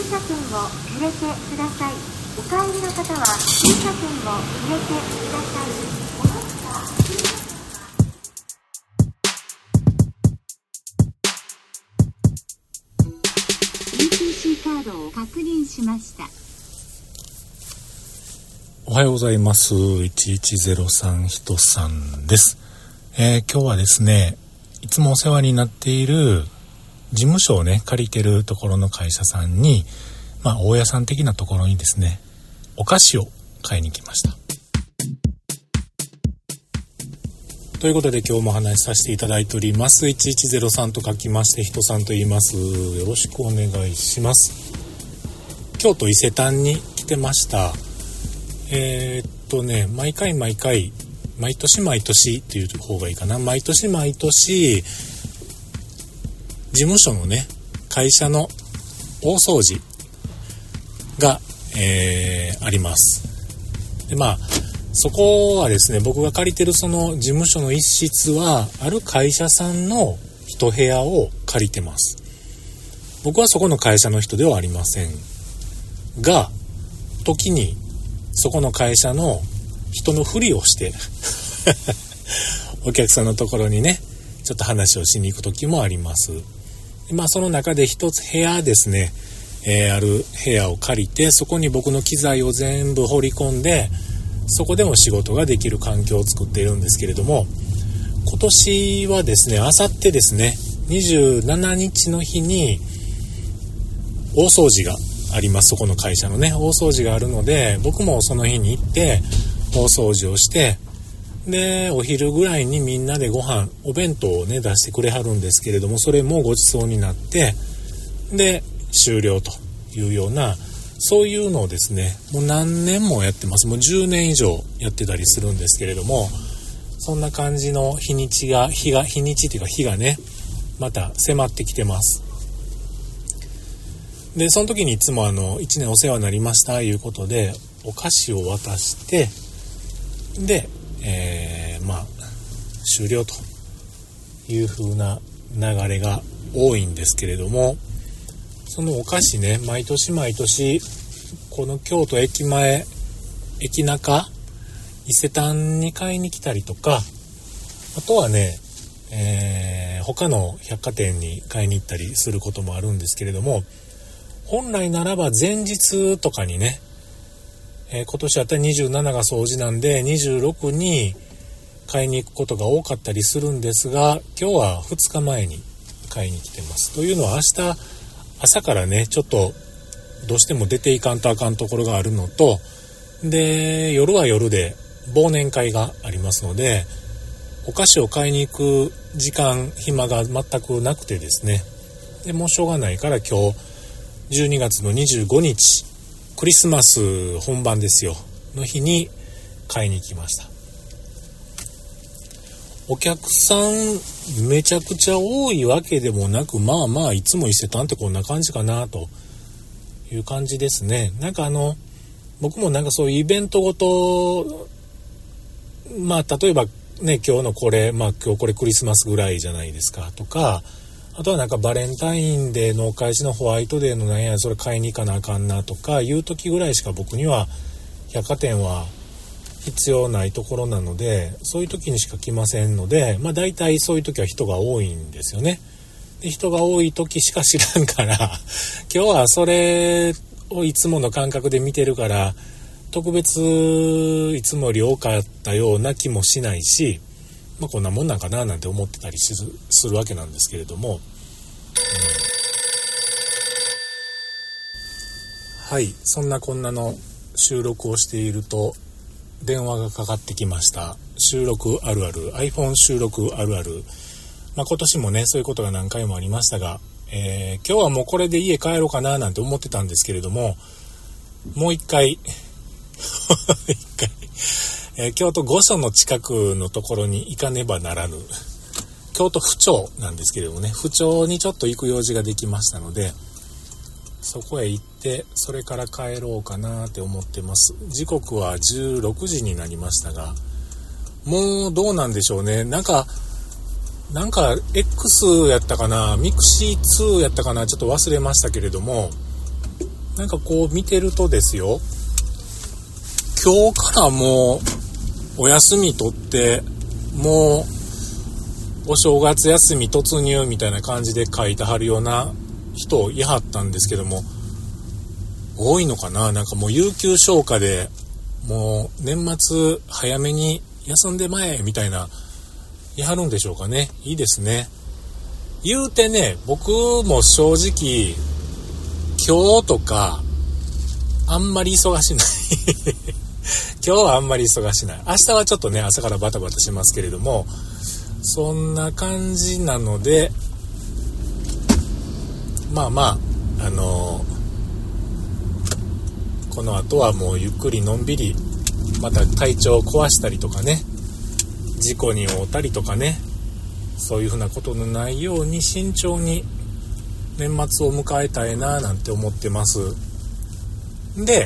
車券を入れてください。お帰りの方は駐車券を入れてください。ETC カードを確認しました。 おはようございます。1103ひとさんです。今日はですね、いつもお世話になっている事務所をね借りてるところの会社さんに、大家さん的なところにですね、お菓子を買いに来ました。ということで今日もお話しさせていただいております。1103と書きましてひとさんと言います。よろしくお願いします。京都伊勢丹に来てました。毎年っていう方がいいかな。毎年事務所のね会社の大掃除が、あります。でそこはですね、僕が借りてるその事務所の一室はある会社さんの一部屋を借りてます。僕はそこの会社の人ではありませんが、時にそこの会社の人のふりをしてお客さんのところにねちょっと話をしに行く時もあります。その中で一つ部屋ですね、ある部屋を借りて、そこに僕の機材を全部放り込んで、そこでも仕事ができる環境を作っているんですけれども、今年はですね、あさってですね、27日の日に大掃除があります。そこの会社のね大掃除があるので、僕もその日に行って大掃除をして、でお昼ぐらいにみんなでお弁当をね出してくれはるんですけれども、それもご馳走になってで終了というような、そういうのをですねもう何年もやってます。もう10年以上やってたりするんですけれども、そんな感じの日にちっていうか日がねまた迫ってきてます。でその時にいつも1年お世話になりましたいうことでお菓子を渡して、で終了という風な流れが多いんですけれども、そのお菓子ね、毎年この京都駅前、駅中、伊勢丹に買いに来たりとか、あとはね、他の百貨店に買いに行ったりすることもあるんですけれども、本来ならば前日とかにね、今年あったら27が掃除なんで26に買いに行くことが多かったりするんですが、今日は2日前に買いに来てます。というのは明日朝からねちょっとどうしても出ていかんとあかんところがあるのと、で夜は夜で忘年会がありますので、お菓子を買いに行く暇が全くなくてですね、でもうしょうがないから今日12月の25日クリスマス本番ですよの日に買いに来ました。お客さんめちゃくちゃ多いわけでもなく、いつも伊勢丹ってこんな感じかなという感じですね。僕もそういうイベントごと、例えばね今日これクリスマスぐらいじゃないですかとか、あとはバレンタインデーのお返しのホワイトデーのそれ買いに行かなあかんなとかいう時ぐらいしか僕には百貨店は必要ないところなので、そういう時にしか来ませんので、だいたいそういう時は人が多いんですよね。で人が多い時しか知らんから今日はそれをいつもの感覚で見てるから特別いつもより多かったような気もしないし、こんなもんなんかななんて思ってたりするわけなんですけれども、はい、そんなこんなの収録をしていると電話がかかってきました。収録あるある、 iPhone 収録あるある。今年もねそういうことが何回もありましたが、今日はもうこれで家帰ろうかななんて思ってたんですけれども、もう一回京都御所の近くのところに行かねばならぬ、京都府庁なんですけれどもね、府庁にちょっと行く用事ができましたので、そこへ行ってそれから帰ろうかなって思ってます。時刻は16時になりましたが、もうどうなんでしょうね。なんか X やったかな、ミクシー2やったかな、ちょっと忘れましたけれども、 なんかこう見てるとですよ、今日からもうお休み取ってもうお正月休み突入みたいな感じで書いてはるような人いはったんですけども、多いのかな。なんかもう有給消化でもう年末早めに休んでまえみたいな言いはるんでしょうかね。いいですね。言うてね、僕も正直今日とかあんまり忙しない今日はあんまり忙しない。明日はちょっとね朝からバタバタしますけれども、そんな感じなので、まあまあこの後はもうゆっくりのんびり、また体調を壊したりとかね、事故に遭ったりとかね、そういうふうなことのないように慎重に年末を迎えたいななんて思ってます。で、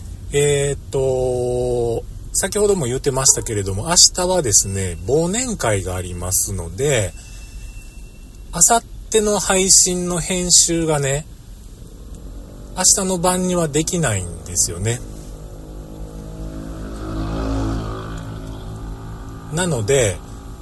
先ほども言ってましたけれども、明日はですね忘年会がありますので、明後日の配信の編集がね明日の晩にはできないんですよね。なので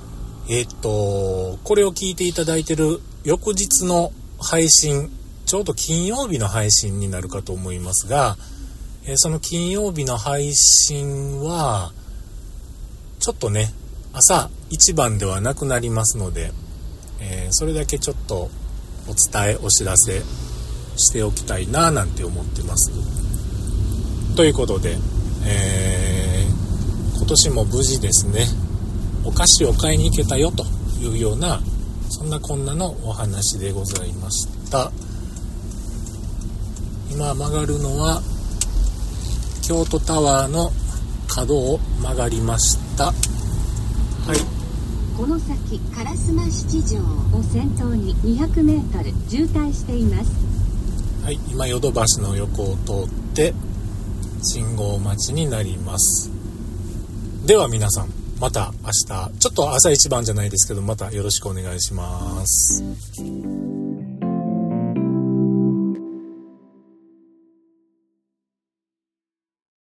これを聞いていただいている翌日の配信、ちょうど金曜日の配信になるかと思いますが、その金曜日の配信はちょっとね朝一番ではなくなりますので、それだけちょっとお知らせしておきたいななんて思ってます。ということで、今年も無事ですねお菓子を買いに行けたよというような、そんなこんなのお話でございました。今曲がるのは京都タワーの角を曲がりました。はい、 この先烏丸七条を先頭に200メートル渋滞しています。 はい、今ヨドバシの横を通って信号待ちになります。では皆さんまた明日、ちょっと朝一番じゃないですけどまたよろしくお願いします。